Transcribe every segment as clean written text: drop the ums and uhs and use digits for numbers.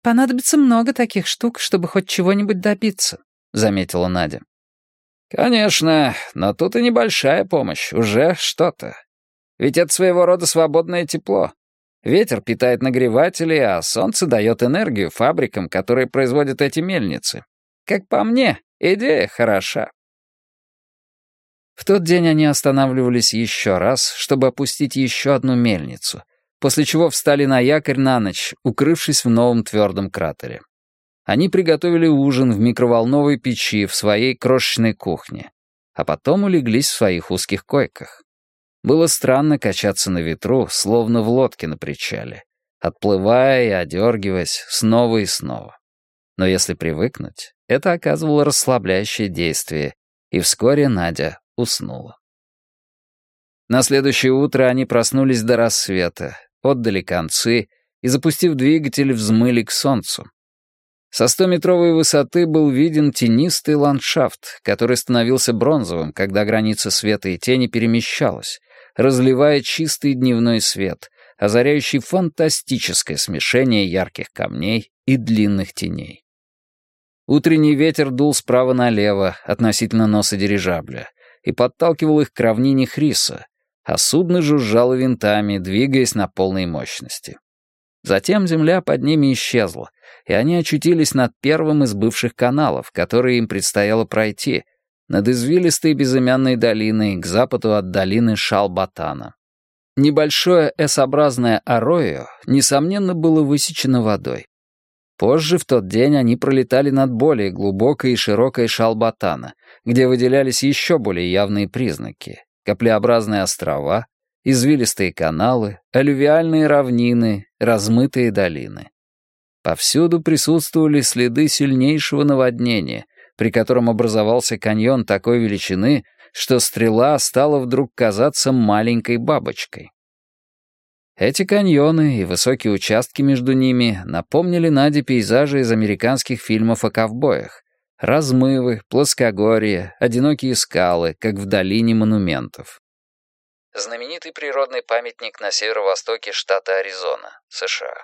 «Понадобится много таких штук, чтобы хоть чего-нибудь добиться», — заметила Надя. «Конечно, но тут и небольшая помощь, уже что-то. Ведь это своего рода свободное тепло. Ветер питает нагреватели, а солнце дает энергию фабрикам, которые производят эти мельницы. Как по мне, идея хороша». В тот день они останавливались еще раз, чтобы опустить еще одну мельницу, после чего встали на якорь на ночь, укрывшись в новом твердом кратере. Они приготовили ужин в микроволновой печи в своей крошечной кухне, а потом улеглись в своих узких койках. Было странно качаться на ветру, словно в лодке на причале, отплывая и одергиваясь снова и снова. Но если привыкнуть, это оказывало расслабляющее действие, и вскоре Надя уснула. На следующее утро они проснулись до рассвета, отдали концы и, запустив двигатель, взмыли к солнцу. Со 100-метровой высоты был виден тенистый ландшафт, который становился бронзовым, когда граница света и тени перемещалась, разливая чистый дневной свет, озаряющий фантастическое смешение ярких камней и длинных теней. Утренний ветер дул справа налево относительно носа дирижабля и подталкивал их к равнине Хриса, а судно жужжало винтами, двигаясь на полной мощности. Затем земля под ними исчезла, и они очутились над первым из бывших каналов, которые им предстояло пройти, над извилистой безымянной долиной к западу от долины Шалбатана. Небольшое S-образное арроё, несомненно, было высечено водой. Позже в тот день они пролетали над более глубокой и широкой Шалбатана, где выделялись еще более явные признаки — каплеобразные острова, извилистые каналы, аллювиальные равнины, размытые долины. Повсюду присутствовали следы сильнейшего наводнения, при котором образовался каньон такой величины, что стрела стала вдруг казаться маленькой бабочкой. Эти каньоны и высокие участки между ними напомнили Наде пейзажи из американских фильмов о ковбоях. Размывы, плоскогорья, одинокие скалы, как в долине монументов. Знаменитый природный памятник на северо-востоке штата Аризона, США.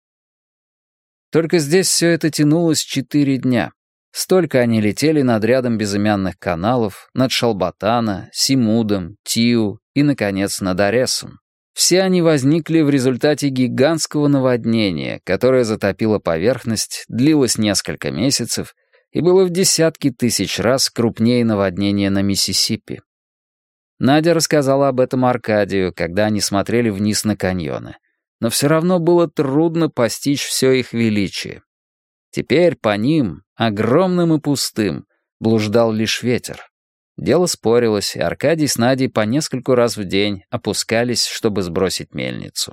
Только здесь все это тянулось 4 дня. Столько они летели над рядом безымянных каналов, над Шалбатана, Симудом, Тиу и, наконец, над Аресом. Все они возникли в результате гигантского наводнения, которое затопило поверхность, длилось несколько месяцев и было в десятки тысяч раз крупнее наводнения на Миссисипи. Надя рассказала об этом Аркадию, когда они смотрели вниз на каньоны. Но все равно было трудно постичь все их величие. Теперь по ним, огромным и пустым, блуждал лишь ветер. Дело спорилось, и Аркадий с Надей по нескольку раз в день опускались, чтобы сбросить мельницу.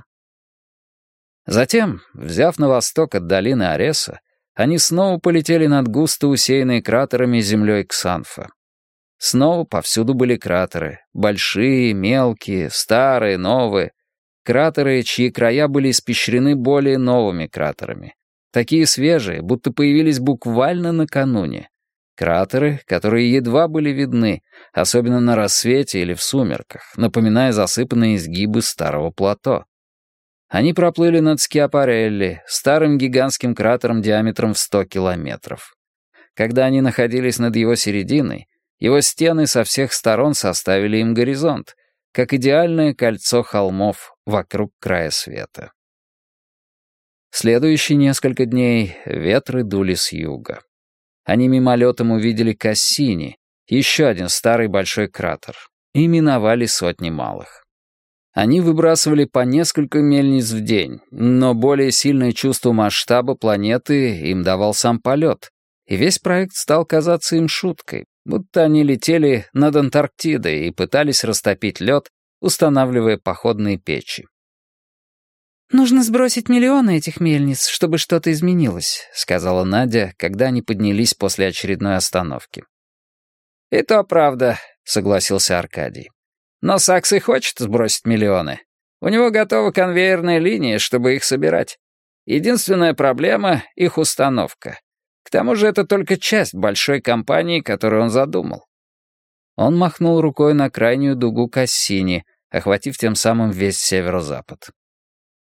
Затем, взяв на восток от долины Ареса, они снова полетели над густо усеянной кратерами землей Ксанфа. Снова повсюду были кратеры, большие, мелкие, старые, новые. Кратеры, чьи края были испещрены более новыми кратерами. Такие свежие, будто появились буквально накануне. Кратеры, которые едва были видны, особенно на рассвете или в сумерках, напоминая засыпанные изгибы старого плато. Они проплыли над Скиапарелли, старым гигантским кратером диаметром в 100 километров. Когда они находились над его серединой, его стены со всех сторон составили им горизонт, как идеальное кольцо холмов вокруг края света. Следующие несколько дней ветры дули с юга. Они мимолетом увидели Кассини, еще один старый большой кратер, и миновали сотни малых. Они выбрасывали по несколько мельниц в день, но более сильное чувство масштаба планеты им давал сам полет, и весь проект стал казаться им шуткой, будто они летели над Антарктидой и пытались растопить лед, устанавливая походные печи. «Нужно сбросить миллионы этих мельниц, чтобы что-то изменилось», — сказала Надя, когда они поднялись после очередной остановки. «И то правда», — согласился Аркадий. «Но Сакс и хочет сбросить миллионы. У него готова конвейерная линия, чтобы их собирать. Единственная проблема — их установка. К тому же это только часть большой кампании, которую он задумал». Он махнул рукой на крайнюю дугу Кассини, охватив тем самым весь северо-запад.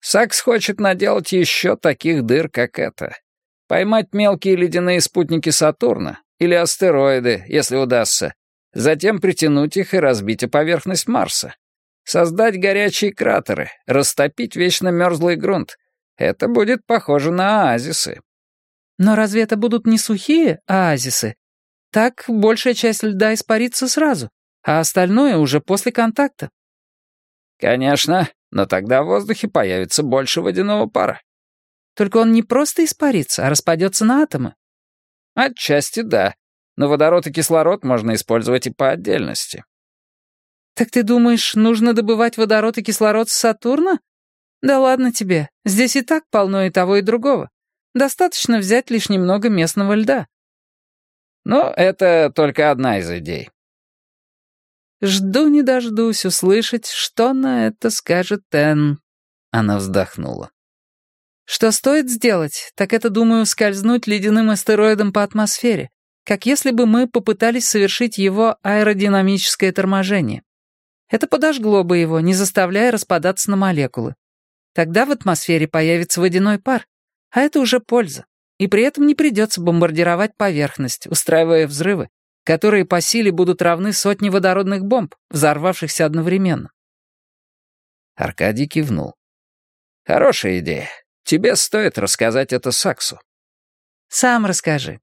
Сакс хочет наделать еще таких дыр, как эта. Поймать мелкие ледяные спутники Сатурна или астероиды, если удастся. Затем притянуть их и разбить о поверхность Марса. Создать горячие кратеры, растопить вечно мерзлый грунт. Это будет похоже на оазисы. Но разве это будут не сухие оазисы? Так большая часть льда испарится сразу, а остальное уже после контакта. Конечно, но тогда в воздухе появится больше водяного пара. Только он не просто испарится, а распадется на атомы. Отчасти да, но водород и кислород можно использовать и по отдельности. Так ты думаешь, нужно добывать водород и кислород с Сатурна? Да ладно тебе, здесь и так полно и того, и другого. Достаточно взять лишь немного местного льда. Но это только одна из идей. Жду не дождусь услышать, что на это скажет Энн. Она вздохнула. Что стоит сделать, так это, думаю, скользнуть ледяным астероидом по атмосфере, как если бы мы попытались совершить его аэродинамическое торможение. Это подожгло бы его, не заставляя распадаться на молекулы. Тогда в атмосфере появится водяной пар, а это уже польза. И при этом не придется бомбардировать поверхность, устраивая взрывы, которые по силе будут равны сотне водородных бомб, взорвавшихся одновременно. Аркадий кивнул. Хорошая идея. Тебе стоит рассказать это Саксу. Сам расскажи.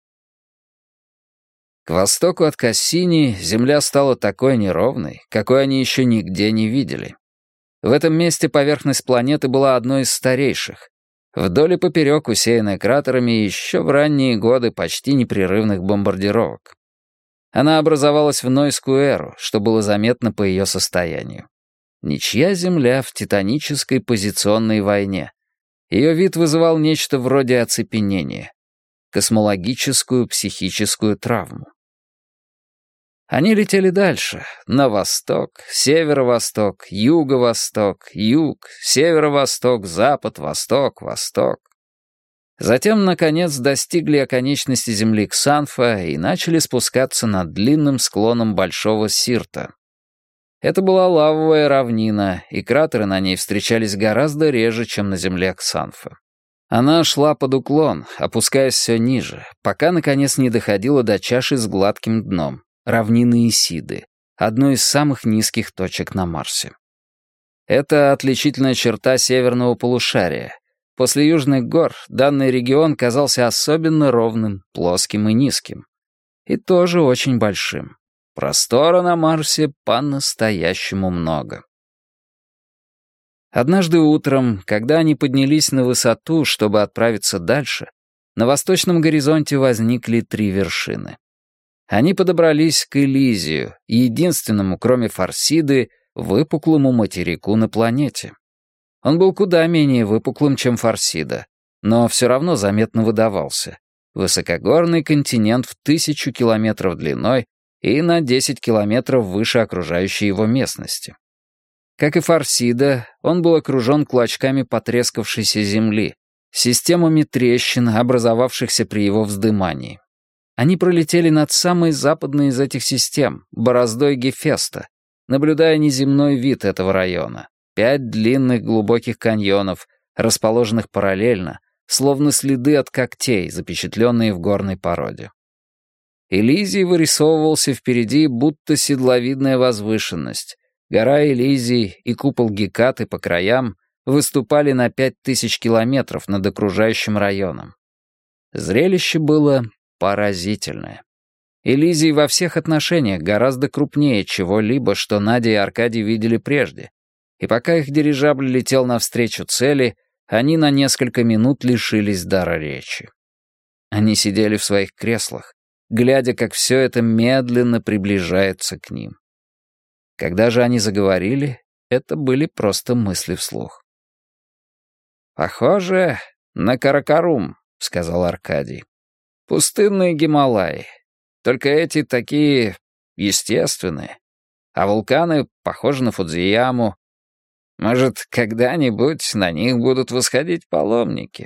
К востоку от Кассини земля стала такой неровной, какой они еще нигде не видели. В этом месте поверхность планеты была одной из старейших. Вдоль и поперек усеянная кратерами еще в ранние годы почти непрерывных бомбардировок. Она образовалась в Нойскую эру, что было заметно по ее состоянию. Ничья земля в титанической позиционной войне. Ее вид вызывал нечто вроде оцепенения. Космологическую психическую травму. Они летели дальше, на восток, северо-восток, юго-восток, юг, северо-восток, запад, восток, восток. Затем, наконец, достигли оконечности земли Ксанфа и начали спускаться над длинным склоном Большого Сирта. Это была лавовая равнина, и кратеры на ней встречались гораздо реже, чем на земле Ксанфа. Она шла под уклон, опускаясь все ниже, пока, наконец, не доходила до чаши с гладким дном, равнины Исиды, одной из самых низких точек на Марсе. Это отличительная черта северного полушария. После южных гор данный регион казался особенно ровным, плоским и низким. И тоже очень большим. Простора на Марсе по-настоящему много. Однажды утром, когда они поднялись на высоту, чтобы отправиться дальше, на восточном горизонте возникли 3 вершины. Они подобрались к Элизию, единственному, кроме Фарсиды, выпуклому материку на планете. Он был куда менее выпуклым, чем Фарсида, но все равно заметно выдавался. Высокогорный континент в 1000 километров длиной и на 10 километров выше окружающей его местности. Как и Фарсида, он был окружен клочками потрескавшейся земли, системами трещин, образовавшихся при его вздымании. Они пролетели над самой западной из этих систем, бороздой Гефеста, наблюдая неземной вид этого района. 5 длинных глубоких каньонов, расположенных параллельно, словно следы от когтей, запечатленные в горной породе. Элизий вырисовывался впереди, будто седловидная возвышенность. Гора Элизий и купол Гекаты по краям выступали на 5000 километров над окружающим районом. Зрелище было поразительное. Элизий во всех отношениях гораздо крупнее чего-либо, что Надя и Аркадий видели прежде. И пока их дирижабль летел навстречу цели, они на несколько минут лишились дара речи. Они сидели в своих креслах, глядя, как все это медленно приближается к ним. Когда же они заговорили, это были просто мысли вслух. «Похоже на Каракарум», — сказал Аркадий. «Пустынные Гималаи. Только эти такие естественные. А вулканы похожи на Фудзияму. Может, когда-нибудь на них будут восходить паломники».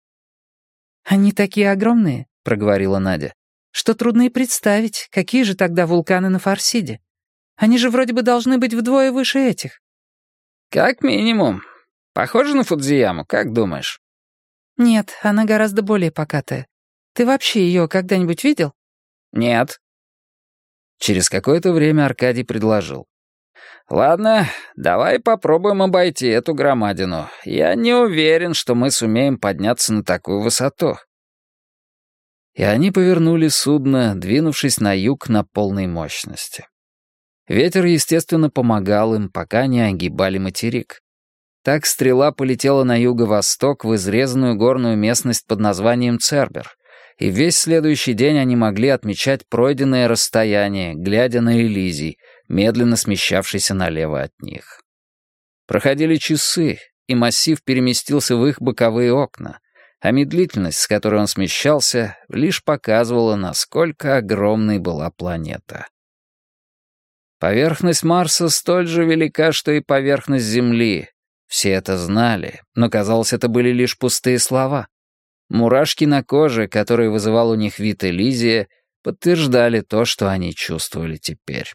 «Они такие огромные», — проговорила Надя, «что трудно и представить, какие же тогда вулканы на Фарсиде. Они же вроде бы должны быть вдвое выше этих». «Как минимум. Похожа на Фудзияму, как думаешь?» «Нет, она гораздо более покатая. Ты вообще ее когда-нибудь видел?» «Нет». Через какое-то время Аркадий предложил. «Ладно, давай попробуем обойти эту громадину. Я не уверен, что мы сумеем подняться на такую высоту». И они повернули судно, двинувшись на юг на полной мощности. Ветер, естественно, помогал им, пока не огибали материк. Так стрела полетела на юго-восток в изрезанную горную местность под названием Цербер, и весь следующий день они могли отмечать пройденное расстояние, глядя на Элизий, медленно смещавшийся налево от них. Проходили часы, и массив переместился в их боковые окна, а медлительность, с которой он смещался, лишь показывала, насколько огромной была планета. Поверхность Марса столь же велика, что и поверхность Земли. Все это знали, но, казалось, это были лишь пустые слова. Мурашки на коже, которые вызывал у них вид Элизия, подтверждали то, что они чувствовали теперь.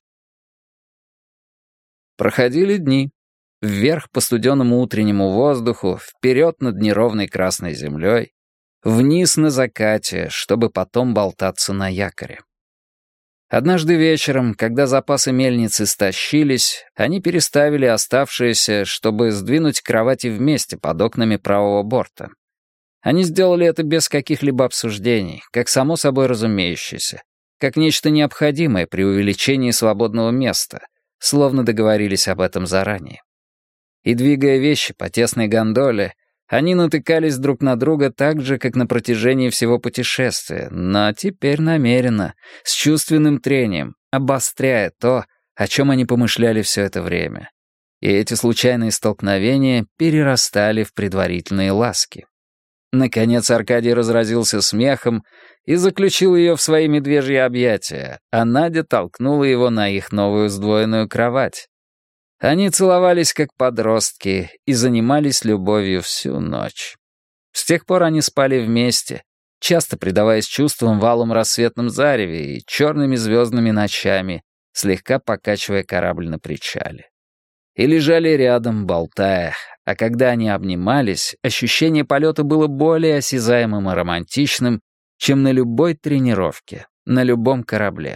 Проходили дни. Вверх по студеному утреннему воздуху, вперед над неровной красной землей, вниз на закате, чтобы потом болтаться на якоре. Однажды вечером, когда запасы мельницы истощились, они переставили оставшиеся, чтобы сдвинуть кровати вместе под окнами правого борта. Они сделали это без каких-либо обсуждений, как само собой разумеющееся, как нечто необходимое при увеличении свободного места, словно договорились об этом заранее. И, двигая вещи по тесной гондоле, они натыкались друг на друга так же, как на протяжении всего путешествия, но теперь намеренно, с чувственным трением, обостряя то, о чем они помышляли все это время. И эти случайные столкновения перерастали в предварительные ласки. Наконец Аркадий разразился смехом и заключил ее в свои медвежьи объятия, а Надя толкнула его на их новую сдвоенную кровать. Они целовались как подростки и занимались любовью всю ночь. С тех пор они спали вместе, часто предаваясь чувствам в алом рассветном зареве и черными звездными ночами, слегка покачивая корабль на причале. И лежали рядом, болтая, а когда они обнимались, ощущение полета было более осязаемым и романтичным, чем на любой тренировке, на любом корабле.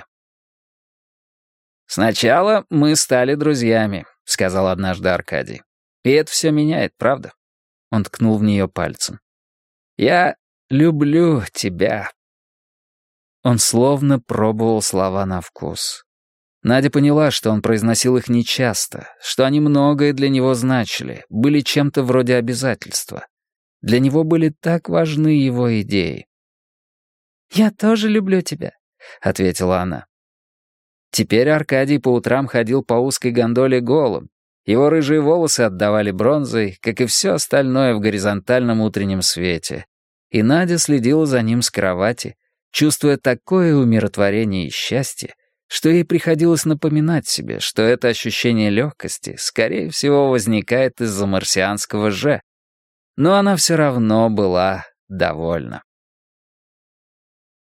«Сначала мы стали друзьями», — сказал однажды Аркадий. «И это все меняет, правда?» Он ткнул в нее пальцем. «Я люблю тебя». Он словно пробовал слова на вкус. Надя поняла, что он произносил их нечасто, что они многое для него значили, были чем-то вроде обязательства. Для него были так важны его идеи. «Я тоже люблю тебя», — ответила она. Теперь Аркадий по утрам ходил по узкой гондоле голым. Его рыжие волосы отдавали бронзой, как и все остальное в горизонтальном утреннем свете. И Надя следила за ним с кровати, чувствуя такое умиротворение и счастье, что ей приходилось напоминать себе, что это ощущение легкости, скорее всего, возникает из-за марсианского «же». Но она все равно была довольна.